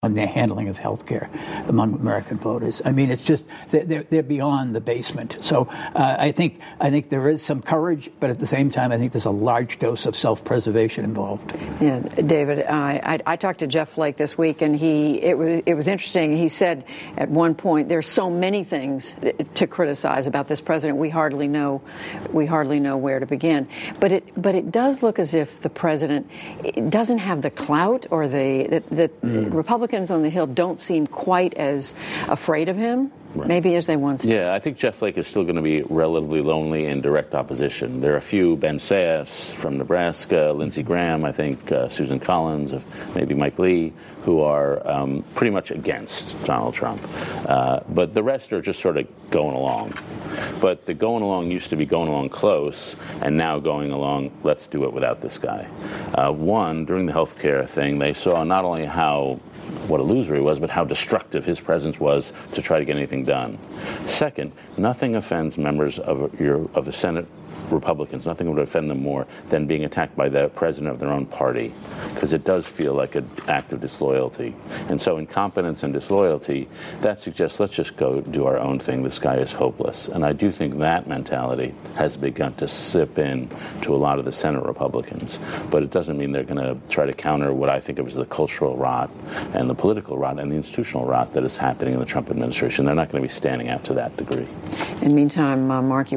on the handling of health care among American voters. I mean, it's just they're beyond the basement. So I think there is some courage, but at the same time, I think there's a large dose of self-preservation involved. Yeah, David, I talked to Jeff Flake this week, and it was interesting. He said at one point, there's so many things to criticize about this president. We hardly know where to begin. But it does look as if the president doesn't have the clout, or the Republicans on the Hill don't seem quite as afraid of him, right, maybe as they once did. Yeah, I think Jeff Flake is still going to be relatively lonely in direct opposition. There are a few, Ben Sasse from Nebraska, Lindsey Graham, I think, Susan Collins, maybe Mike Lee, who are pretty much against Donald Trump. But the rest are just sort of going along. But the going along used to be going along close, and now going along, let's do it without this guy. One, during the health care thing, they saw not only what a loser he was, but how destructive his presence was to try to get anything done. Second, nothing offends members of the Senate Republicans. Nothing would offend them more than being attacked by the president of their own party, because it does feel like an act of disloyalty. And so incompetence and disloyalty, that suggests let's just go do our own thing. This guy is hopeless. And I do think that mentality has begun to sip in to a lot of the Senate Republicans. But it doesn't mean they're going to try to counter what I think of as the cultural rot and the political rot and the institutional rot that is happening in the Trump administration. They're not going to be standing out to that degree. In the meantime, Mark,